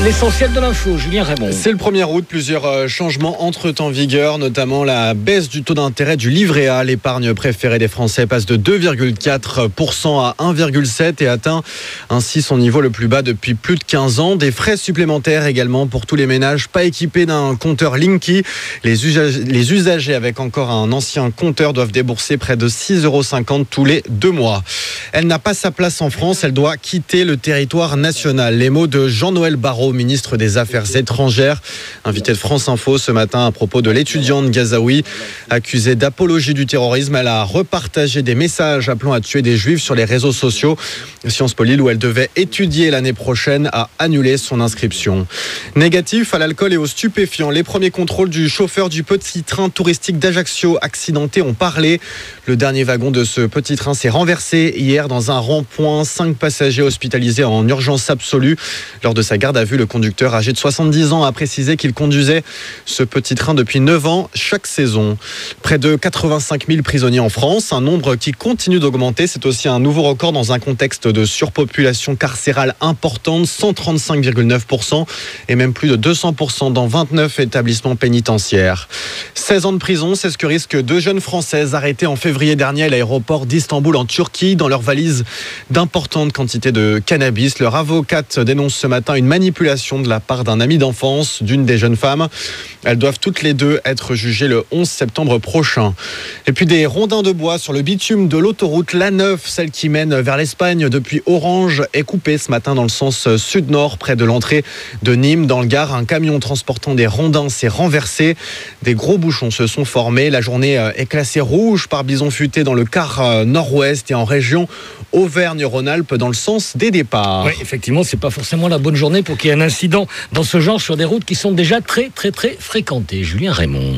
l'essentiel de l'info, Julien Raymond. C'est le premier août, plusieurs changements entrent en vigueur, notamment la baisse du taux d'intérêt du livret A. L'épargne préférée des Français passe de deux virgule quatre pour cent à un virgule sept pour cent et atteint ainsi son niveau le plus bas depuis plus de quinze ans. Des frais supplémentaires également pour tous les ménages pas équipés d'un compteur Linky. Les usagers, les usagers avec encore un ancien compteur doivent débourser près de six euros cinquante tous les deux mois. Elle n'a pas sa place en France, elle doit quitter le territoire national. Les mots de Jean-Noël Barrot, ministre des Affaires étrangères, invité de France Info ce matin à propos de l'étudiante Gazaoui. Accusée d'apologie du terrorisme, elle a repartagé des messages appelant à tuer des juifs sur les réseaux sociaux. Sciences Po Lille, où elle devait étudier l'année prochaine, a annulé son inscription. Négatif à l'alcool et aux stupéfiants. Les premiers contrôles du chauffeur du petit train touristique d'Ajaccio accidenté ont parlé. Le dernier wagon de ce petit train s'est renversé hier dans un rond-point. Cinq passagers hospitalisés en urgence absolue. Lors de sa garde à vue, le conducteur âgé de soixante-dix ans a précisé qu'il conduisait ce petit train depuis neuf ans chaque saison. Près de quatre-vingt-cinq mille prisonniers en France, un nombre qui continue d'augmenter. C'est aussi un nouveau record dans un contexte de surpopulation carcérale importante, cent trente-cinq virgule neuf pour cent et même plus de deux cents pour cent dans vingt-neuf établissements pénitentiaires. seize ans de prison, c'est ce que risquent deux jeunes Françaises arrêtées en février dernier à l'aéroport d'Istanbul en Turquie. Dans leur valise d'importantes quantités de cannabis. Leur avocate dénonce ce matin une manipulation de la part d'un ami d'enfance d'une des jeunes femmes. Elles doivent toutes les deux être jugées le onze septembre prochain. Et puis des rondins de bois sur le bitume de l'autoroute l'A neuf, celle qui mène vers l'Espagne depuis Orange, est coupée ce matin dans le sens sud-nord près de l'entrée de Nîmes. Dans le Gard, un camion transportant des rondins s'est renversé. Des gros bouchons se sont formés. La journée est classée rouge par bison futé dans le quart nord-ouest et en région Auvergne-Rhône-Alpes dans le sens des départs. Oui, effectivement, c'est pas forcément la bonne journée pour qu'il y ait un incident dans ce genre sur des routes qui sont déjà très, très, très fréquentées. Julien Raymond.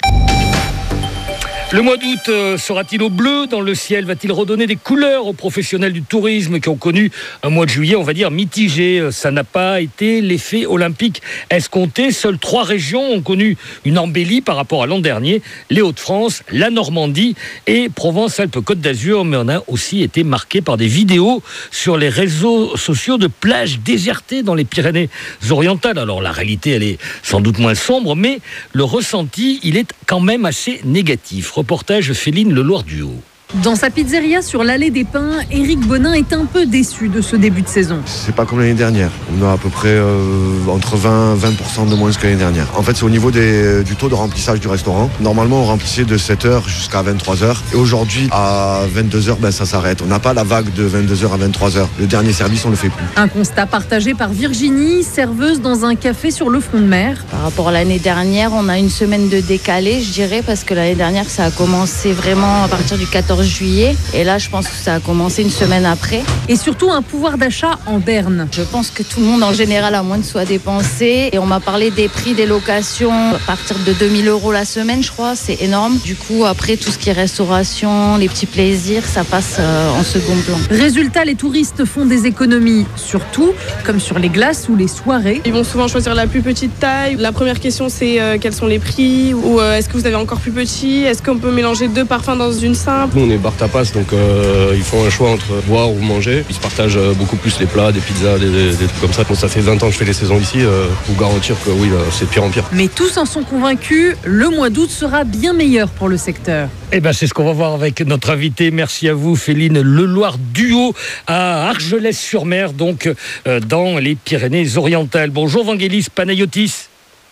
Le mois d'août euh, sera-t-il au bleu dans le ciel? Va-t-il redonner des couleurs aux professionnels du tourisme qui ont connu un mois de juillet, on va dire, mitigé? Ça n'a pas été l'effet olympique escompté. Seules trois régions ont connu une embellie par rapport à l'an dernier. Les Hauts-de-France, la Normandie et Provence-Alpes-Côte d'Azur. Mais on a aussi été marqué par des vidéos sur les réseaux sociaux de plages désertées dans les Pyrénées-Orientales. Alors la réalité, elle est sans doute moins sombre, mais le ressenti, il est quand même assez négatif. Reportage Féline Le Loir du Haut. Dans sa pizzeria sur l'allée des Pins, Éric Bonin est un peu déçu de ce début de saison. C'est pas comme l'année dernière. On a à peu près euh, entre vingt et vingt pour cent de moins que l'année dernière. En fait, c'est au niveau des, du taux de remplissage du restaurant. Normalement, on remplissait de sept heures jusqu'à vingt-trois heures. Et aujourd'hui, à vingt-deux heures, ben, ça s'arrête. On n'a pas la vague de vingt-deux heures à vingt-trois heures. Le dernier service, on le fait plus. Un constat partagé par Virginie, serveuse dans un café sur le front de mer. Par rapport à l'année dernière, on a une semaine de décalé, je dirais, parce que l'année dernière, ça a commencé vraiment à partir du quatorze juillet. Et là, je pense que ça a commencé une semaine après. Et surtout un pouvoir d'achat en berne. Je pense que tout le monde en général a moins de sous à dépenser. Et on m'a parlé des prix des locations à partir de deux mille euros la semaine, je crois. C'est énorme. Du coup, après, tout ce qui est restauration, les petits plaisirs, ça passe euh, en second plan. Résultat, les touristes font des économies, surtout comme sur les glaces ou les soirées. Ils vont souvent choisir la plus petite taille. La première question, c'est euh, quels sont les prix? Ou euh, est-ce que vous avez encore plus petit? Est-ce qu'on peut mélanger deux parfums dans une simple? Nous, on est bar tapas, donc euh, ils font un choix entre boire ou manger. Ils se partagent euh, beaucoup plus les plats, des pizzas, des, des, des trucs comme ça. Bon, ça fait vingt ans que je fais les saisons ici. Euh, vous garantir que oui, là, c'est de pire en pire. Mais tous en sont convaincus, le mois d'août sera bien meilleur pour le secteur. Eh ben, c'est ce qu'on va voir avec notre invité. Merci à vous, Féline Le Loir du Haut, à Argelès-sur-Mer, donc euh, dans les Pyrénées-Orientales. Bonjour, Vangelis Panayotis.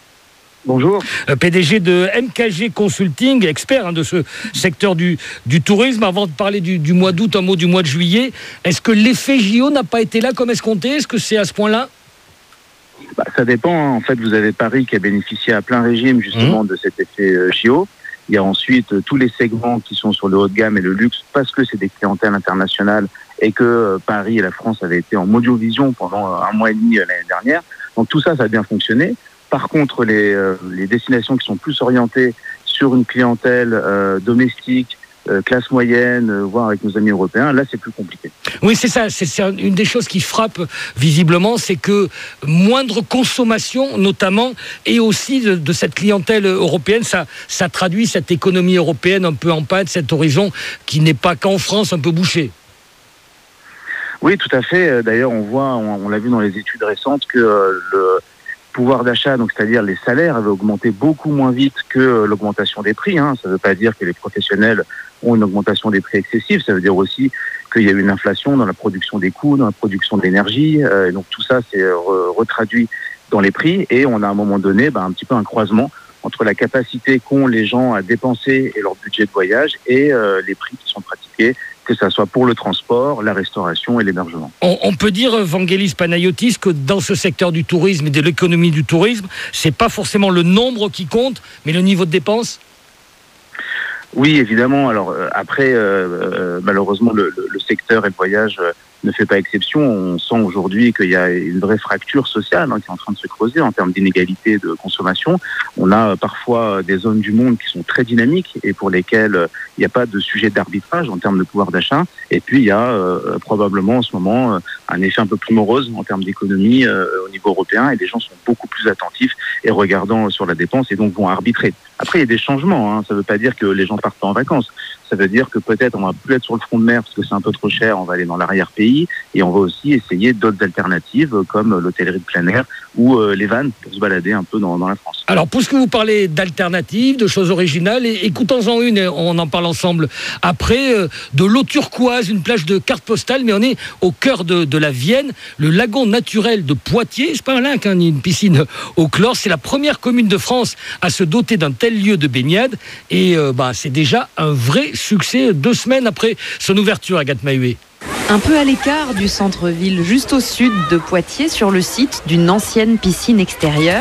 Bonjour. P D G de M K G Consulting, expert hein, de ce secteur du, du tourisme. Avant de parler du, du mois d'août, un mot du mois de juillet. Est-ce que l'effet J O n'a pas été là comme escompté? Est-ce que c'est à ce point-là? Bah, ça dépend. Hein. En fait, vous avez Paris qui a bénéficié à plein régime justement mmh. de cet effet euh, J O. Il y a ensuite euh, tous les segments qui sont sur le haut de gamme et le luxe parce que c'est des clientèles internationales et que euh, Paris et la France avaient été en modiovision pendant euh, un mois et demi euh, l'année dernière. Donc tout ça, ça a bien fonctionné. Par contre, les, euh, les destinations qui sont plus orientées sur une clientèle euh, domestique, euh, classe moyenne, euh, voire avec nos amis européens, là, c'est plus compliqué. Oui, c'est ça. C'est, c'est une des choses qui frappe visiblement, c'est que moindre consommation, notamment, et aussi de, de cette clientèle européenne, ça, ça traduit cette économie européenne un peu en panne, cet horizon qui n'est pas qu'en France un peu bouché. Oui, tout à fait. D'ailleurs, on voit, on, on l'a vu dans les études récentes, que euh, le pouvoir d'achat, donc c'est-à-dire les salaires, avaient augmenté beaucoup moins vite que euh, l'augmentation des prix. Hein. Ça ne veut pas dire que les professionnels ont une augmentation des prix excessive. Ça veut dire aussi qu'il y a eu une inflation dans la production des coûts, dans la production d'énergie. Euh, donc tout ça, c'est re- retraduit dans les prix. Et on a à un moment donné bah, un petit peu un croisement entre la capacité qu'ont les gens à dépenser et leur budget de voyage et euh, les prix qui sont pratiqués, que ça soit pour le transport, la restauration et l'hébergement. On, on peut dire, Vangelis Panayotis, que dans ce secteur du tourisme et de l'économie du tourisme, c'est pas forcément le nombre qui compte, mais le niveau de dépenses. Oui, évidemment. Alors euh, après, euh, euh, malheureusement, le, le, le secteur et le voyage euh, ne fait pas exception. On sent aujourd'hui qu'il y a une vraie fracture sociale hein, qui est en train de se creuser en termes d'inégalité de consommation. On a euh, parfois des zones du monde qui sont très dynamiques et pour lesquelles euh, il n'y a pas de sujet d'arbitrage en termes de pouvoir d'achat. Et puis il y a euh, probablement en ce moment euh, un effet un peu plus morose en termes d'économie euh, au niveau européen et les gens sont beaucoup plus attentifs et regardant sur la dépense et donc vont arbitrer. Après, il y a des changements. Hein. Ça ne veut pas dire que les gens partent pas en vacances. Ça veut dire que peut-être on va plus être sur le front de mer parce que c'est un peu trop cher. On va aller dans l'arrière-pays et on va aussi essayer d'autres alternatives comme l'hôtellerie de plein air ou euh, les vannes pour se balader un peu dans, dans la France. Alors, puisque vous parlez d'alternatives, de choses originales, écoutons-en une et on en parle ensemble après. Euh, de l'eau turquoise, une plage de carte postale, mais on est au cœur de, de la Vienne, le lagon naturel de Poitiers. C'est pas un lac, hein, ni une piscine au chlore. C'est la première commune de France à se doter d'un tel lieu de baignade et euh, bah, c'est déjà un vrai succès deux semaines après son ouverture, Agathe Mahué. Un peu à l'écart du centre-ville, juste au sud de Poitiers, sur le site d'une ancienne piscine extérieure.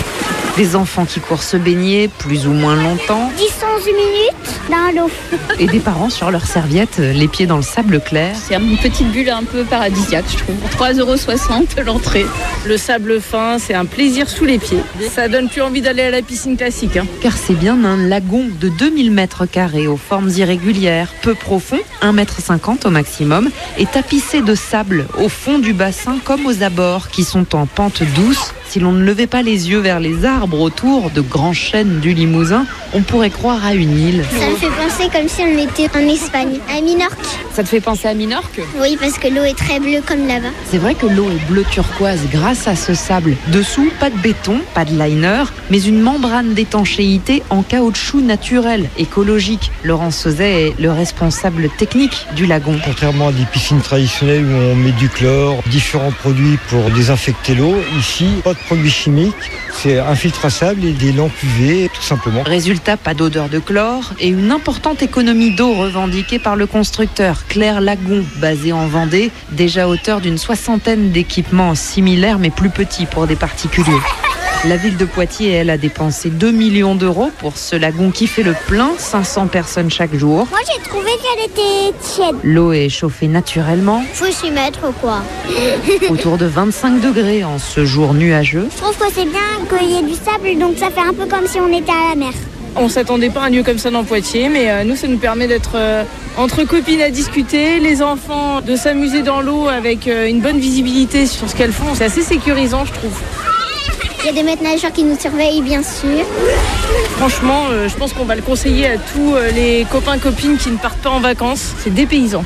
Des enfants qui courent se baigner plus ou moins longtemps. dix à onze minutes dans l'eau. Et des parents sur leurs serviettes, les pieds dans le sable clair. C'est une petite bulle un peu paradisiaque, je trouve. trois euros soixante l'entrée. Le sable fin, c'est un plaisir sous les pieds. Ça donne plus envie d'aller à la piscine classique. Hein. Car c'est bien un lagon de deux mille mètres carrés aux formes irrégulières, peu profond, un mètre cinquante au maximum, et tapissé de sable au fond du bassin comme aux abords qui sont en pente douce. Si l'on ne levait pas les yeux vers les arbres autour de grands chênes du Limousin, on pourrait croire à une île. Ça me fait penser comme si on était en Espagne, à Minorque. Ça te fait penser à Minorque ? Oui, parce que l'eau est très bleue comme là-bas. C'est vrai que l'eau est bleu turquoise grâce à ce sable. Dessous, pas de béton, pas de liner, mais une membrane d'étanchéité en caoutchouc naturel, écologique. Laurent Sauzet est le responsable technique du lagon. Contrairement à des piscines traditionnelles où on met du chlore, différents produits pour désinfecter l'eau, ici, pas de produits chimiques, c'est un filtre à sable et des lampes U V, tout simplement. Résultat, pas d'odeur de chlore et une importante économie d'eau revendiquée par le constructeur Clair Lagon, basé en Vendée, déjà auteur d'une soixantaine d'équipements similaires mais plus petits pour des particuliers. La ville de Poitiers, elle, a dépensé deux millions d'euros pour ce lagon qui fait le plein, cinq cents personnes chaque jour. Moi, j'ai trouvé qu'elle était tiède. L'eau est chauffée naturellement. Faut s'y mettre, quoi. Autour de vingt-cinq degrés en ce jour nuageux. Je trouve que c'est bien qu'il y ait du sable, donc ça fait un peu comme si on était à la mer. On s'attendait pas à un lieu comme ça dans Poitiers, mais euh, nous, ça nous permet d'être euh, entre copines à discuter, les enfants, de s'amuser dans l'eau avec euh, une bonne visibilité sur ce qu'elles font. C'est assez sécurisant, je trouve. Il y a des maîtres nageurs qui nous surveillent, bien sûr. Franchement, euh, je pense qu'on va le conseiller à tous euh, les copains-copines qui ne partent pas en vacances. C'est dépaysant.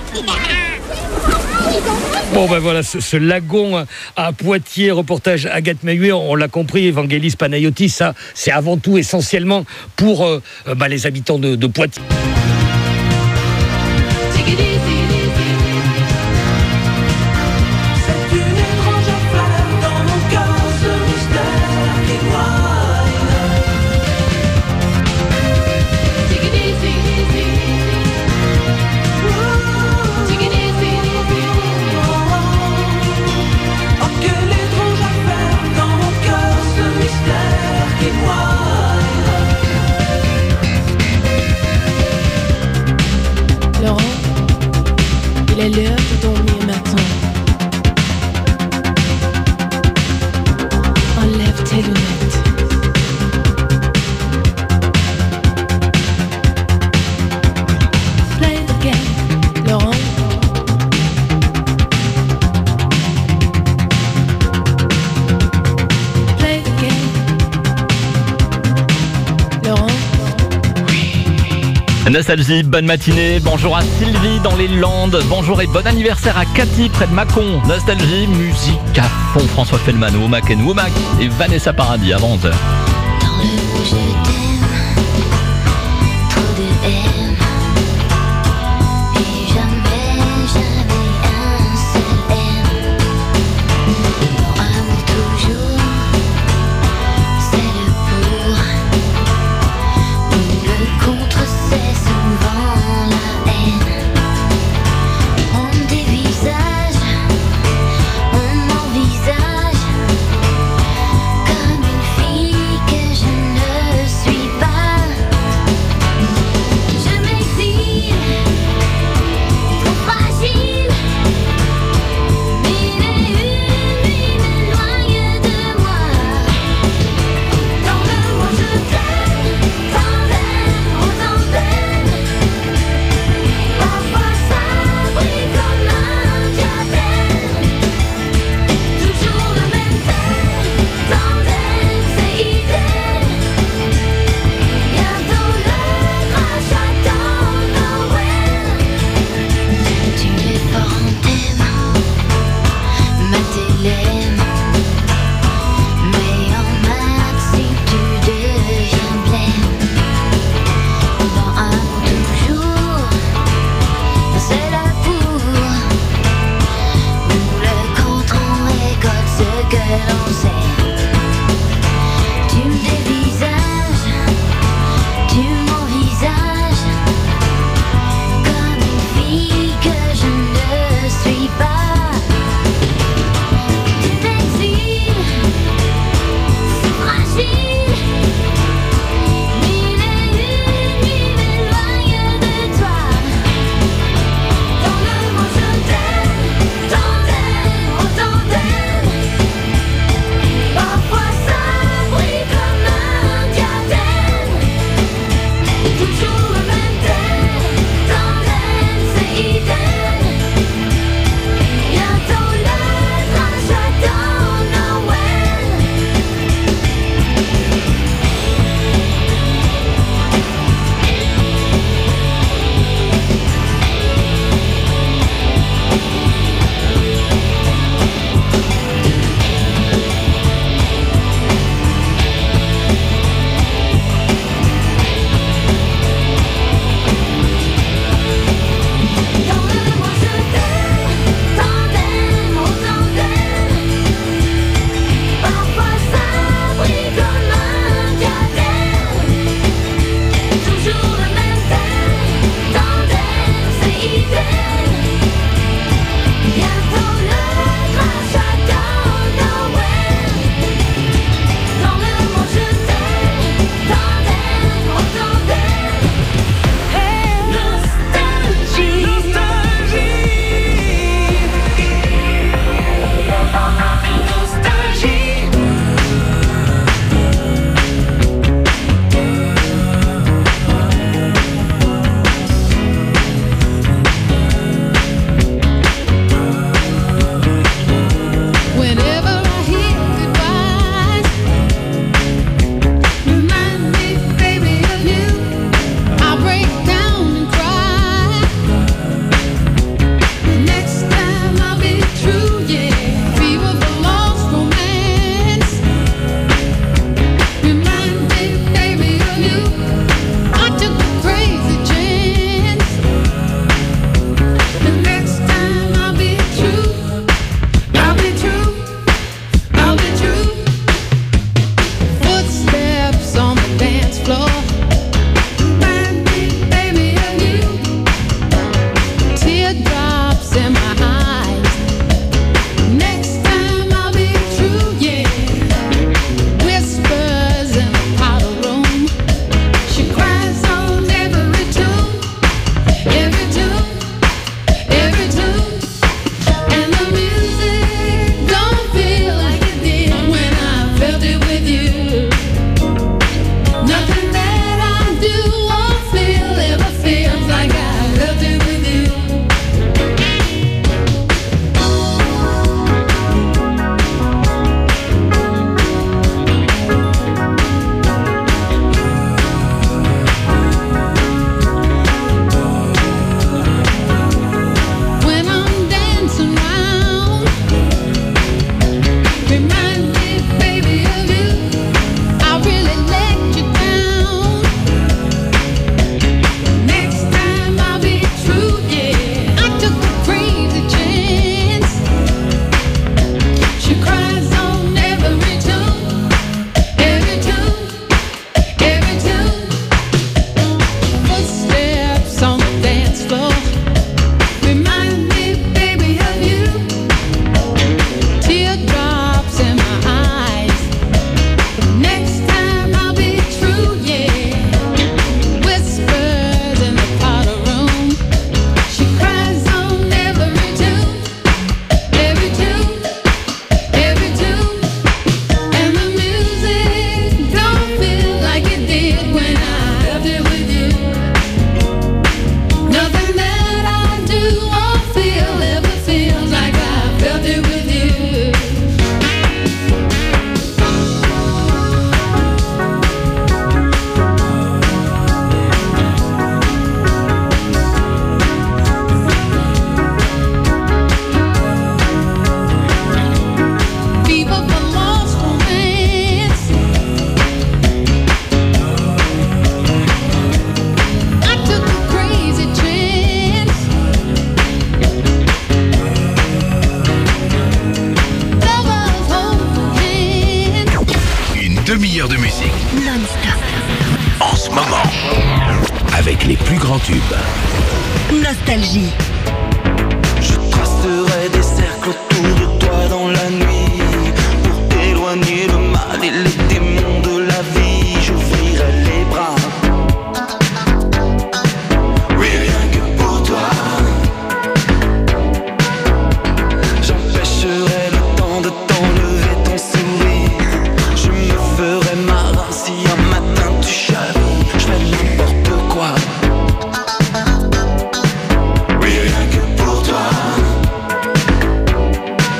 Bon ben voilà, ce, ce lagon à Poitiers, reportage Agathe Mahué, on l'a compris, Vangelis Panayotis, ça c'est avant tout essentiellement pour euh, bah, les habitants de, de Poitiers. Nostalgie, bonne matinée. Bonjour à Sylvie dans les Landes. Bonjour et bon anniversaire à Cathy près de Mâcon. Nostalgie, musique à fond. François Fellman, Womack et Womack et Vanessa Paradis avant onze heures. Dans le rouge, je t'aime. Trop de haine. Et jamais j'avais un seul haine. Mon amour toujours, c'est le pour. Le contre, c'est souvent la haine. On dévisage, on envisage comme une fille que je ne avec les plus grands tubes. Nostalgie. Je tracerai des cercles autour de toi dans la nuit pour t'éloigner le mal et les démons de la vie. J'ouvrirai les bras. Oui, rien que pour toi. J'empêcherai le temps de t'enlever ton sourire. Je me ferai marin si un matin tu chavis. Je fais n'importe quoi. Oui, rien que pour toi.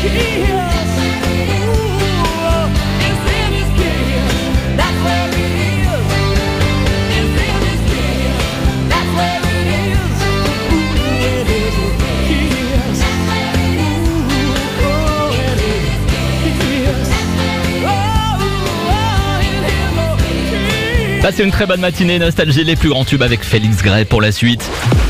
Passez une très bonne matinée, Nostalgie, les plus grands tubes avec Félix Gray pour la suite.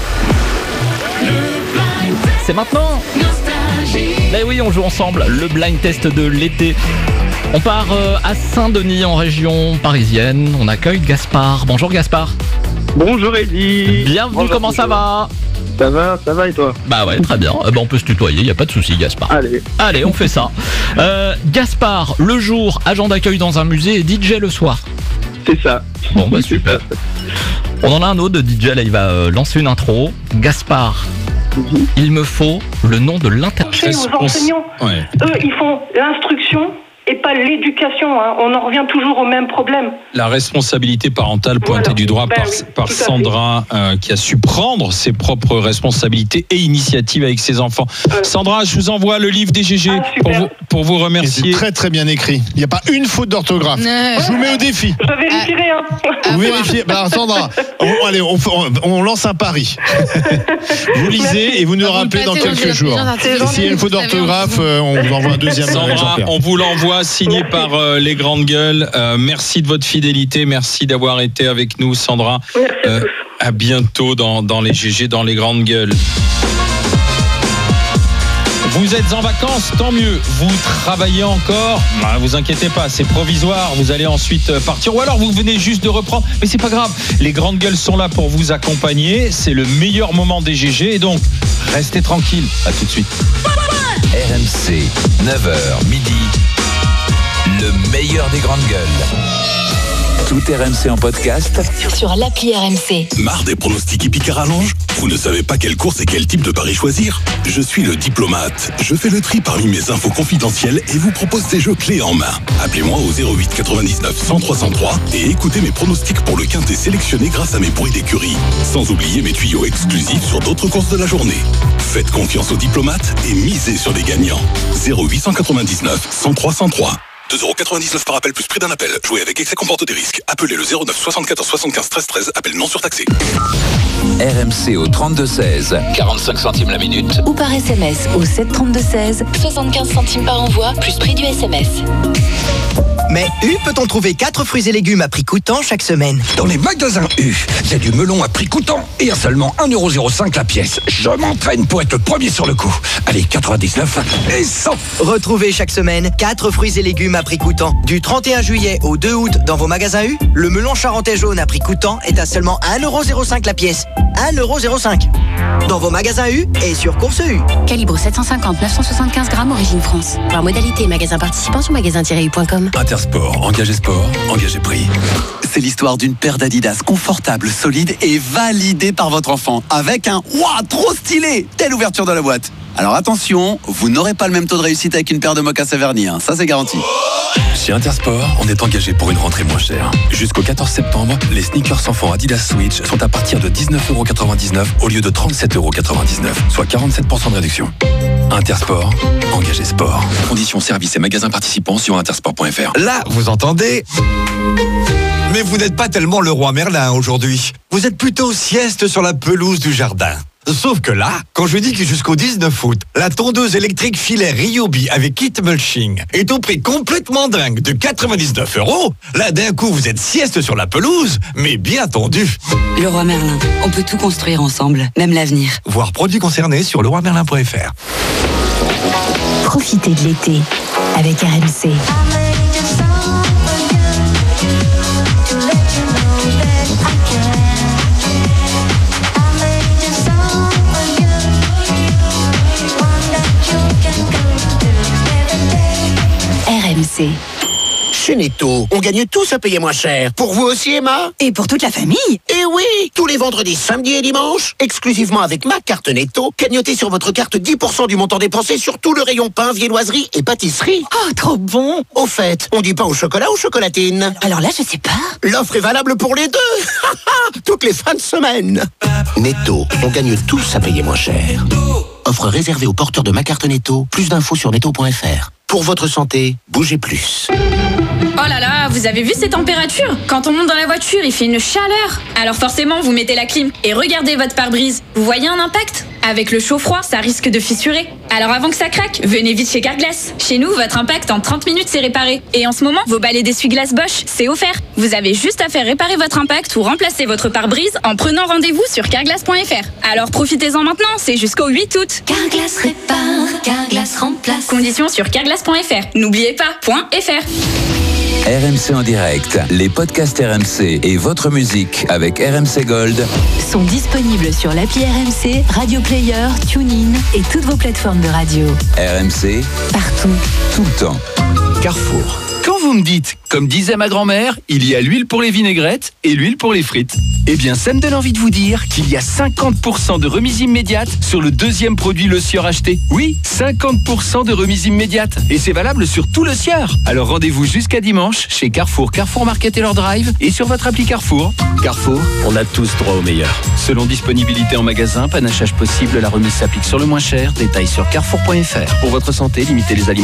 C'est maintenant. Mais oui, on joue ensemble le blind test de l'été. On part euh, à Saint-Denis en région parisienne. On accueille Gaspard. Bonjour Gaspard. Bonjour Eddie. Bienvenue, bonjour, comment bonjour. ça va? Ça va, ça va et toi? Bah ouais, très bien. Euh, bah on peut se tutoyer, y a pas de souci, Gaspard. Allez. Allez, on fait ça. Euh, Gaspard, le jour, agent d'accueil dans un musée et D J le soir. C'est ça. Bon bah super. On en a un autre de D J, là il va euh, lancer une intro. Gaspard, mm-hmm. il me faut le nom de l'interprète. Aux enseignants, ouais. Eux ils font l'instruction et pas l'éducation, hein. On en revient toujours au même problème. La responsabilité parentale pointée voilà. du doigt ben par, oui, par Sandra euh, qui a su prendre ses propres responsabilités et initiatives avec ses enfants. Euh. Sandra, je vous envoie le livre des G G ah, pour, vous, pour vous remercier. C'est très très bien écrit. Il n'y a pas une faute d'orthographe. Euh. Je vous mets au défi. Je vérifierai. Hein. Vous vérifiez. Bah, Sandra, on, allez, on, on, on lance un pari. Vous lisez Merci. Et vous nous rappelez dans quelques jours. S'il y a une faute d'orthographe, on vous envoie un deuxième. Sandra, on vous l'envoie. Signé Merci. par euh, les grandes gueules. Euh, merci de votre fidélité. Merci d'avoir été avec nous, Sandra. Euh, à bientôt dans, dans les G G, dans les grandes gueules. Vous êtes en vacances, tant mieux. Vous travaillez encore, bah, vous inquiétez pas, c'est provisoire. Vous allez ensuite partir. Ou alors vous venez juste de reprendre. Mais c'est pas grave. Les grandes gueules sont là pour vous accompagner. C'est le meilleur moment des G G. Et donc, restez tranquille. À tout de suite. R M C, neuf heures, midi. Le meilleur des grandes gueules. Tout R M C en podcast sur l'appli R M C. Marre des pronostics hippiques à rallonge? Vous ne savez pas quelle course et quel type de pari choisir? Je suis le diplomate. Je fais le tri parmi mes infos confidentielles et vous propose des jeux clés en main. Appelez-moi au zéro huit quatre-vingt-dix-neuf cent trois cent trois et écoutez mes pronostics pour le quintet sélectionné grâce à mes bruits d'écurie. Sans oublier mes tuyaux exclusifs sur d'autres courses de la journée. Faites confiance aux diplomates et misez sur les gagnants. zéro huit quatre-vingt-dix-neuf cent trois cent trois. deux euros quatre-vingt-dix-neuf par appel plus prix d'un appel. Jouer avec excès comporte des risques. Appelez le zéro neuf soixante-quatorze soixante-quinze treize treize. Appel non surtaxé. R M C au trente-deux seize, quarante-cinq centimes la minute. Ou par S M S au sept trente-deux seize, soixante-quinze centimes par envoi, plus prix du S M S. Mais U peut-on trouver quatre fruits et légumes à prix coûtant chaque semaine? Dans les magasins U, il y a du melon à prix coûtant et à seulement un euro zéro cinq la pièce. Je m'entraîne pour être le premier sur le coup. Allez, quatre-vingt-dix-neuf et cent. Retrouvez chaque semaine quatre fruits et légumes à prix coûtant. Du trente et un juillet au deux août dans vos magasins U, le melon charentais jaune à prix coûtant est à seulement un euro zéro cinq la pièce. un euro zéro cinq. Dans vos magasins U et sur Course U. Calibre sept cent cinquante neuf cent soixante-quinze grammes, origine France. Voir modalité et magasin participant sur magasin tiret u point com. Intersport, engagé sport, engagé prix. C'est l'histoire d'une paire d'Adidas confortable, solide et validée par votre enfant. Avec un « Waouh, trop stylé !» Telle ouverture de la boîte. Alors attention, vous n'aurez pas le même taux de réussite avec une paire de mocassins vernis, hein. Ça c'est garanti. Chez Intersport, on est engagé pour une rentrée moins chère. Jusqu'au quatorze septembre, les sneakers enfants Adidas Switch sont à partir de dix-neuf euros quatre-vingt-dix-neuf au lieu de trente-sept euros quatre-vingt-dix-neuf, soit quarante-sept pour cent de réduction. Intersport, engagé sport. Conditions, services et magasins participants sur intersport point f r. Là, vous entendez ? Mais vous n'êtes pas tellement le roi Merlin aujourd'hui. Vous êtes plutôt sieste sur la pelouse du jardin. Sauf que là, quand je dis que jusqu'au dix-neuf août, la tondeuse électrique filaire Ryobi avec kit mulching est au prix complètement dingue de quatre-vingt-dix-neuf euros, là d'un coup vous êtes sieste sur la pelouse, mais bien tondu. Leroy Merlin, on peut tout construire ensemble, même l'avenir. Voir produits concernés sur leroy merlin point f r. Profitez de l'été avec R M C. R M C. Chez Netto, on gagne tous à payer moins cher. Pour vous aussi, Emma? Et pour toute la famille? Eh oui! Tous les vendredis, samedis et dimanches, exclusivement avec ma carte Netto, cagnotez sur votre carte dix pour cent du montant dépensé sur tout le rayon pain, viennoiserie et pâtisserie. Oh, trop bon! Au fait, on dit pain au chocolat ou chocolatine? Alors là, je sais pas. L'offre est valable pour les deux! Toutes les fins de semaine. Netto, on gagne tous à payer moins cher. Offre réservée aux porteurs de ma carte Netto. Plus d'infos sur netto point f r. Pour votre santé, bougez plus. Oh là là, vous avez vu ces températures? Quand on monte dans la voiture, il fait une chaleur. Alors forcément, vous mettez la clim et regardez votre pare-brise. Vous voyez un impact? Avec le chaud-froid, ça risque de fissurer. Alors avant que ça craque, venez vite chez Carglass. Chez nous, votre impact en trente minutes, c'est réparé. Et en ce moment, vos balais d'essuie-glace Bosch, c'est offert. Vous avez juste à faire réparer votre impact ou remplacer votre pare-brise en prenant rendez-vous sur carglass point f r. Alors profitez-en maintenant, c'est jusqu'au huit août. Carglass répare, Carglass remplace. Conditions sur carglass point f r. N'oubliez pas, .fr. R M C en direct, les podcasts R M C et votre musique avec R M C Gold sont disponibles sur l'appli R M C, Radio Player, TuneIn et toutes vos plateformes de radio. R M C, partout, tout le temps. Carrefour. Quand vous me dites, comme disait ma grand-mère, il y a l'huile pour les vinaigrettes et l'huile pour les frites. Eh bien, ça me donne envie de vous dire qu'il y a cinquante pour cent de remise immédiate sur le deuxième produit Le Sieur acheté. Oui, cinquante pour cent de remise immédiate. Et c'est valable sur tout Le Sieur. Alors rendez-vous jusqu'à dimanche chez Carrefour, Carrefour Market et leur drive et sur votre appli Carrefour. Carrefour, on a tous droit au meilleur. Selon disponibilité en magasin, panachage possible, la remise s'applique sur le moins cher. Détails sur carrefour point f r. Pour votre santé, limitez les aliments.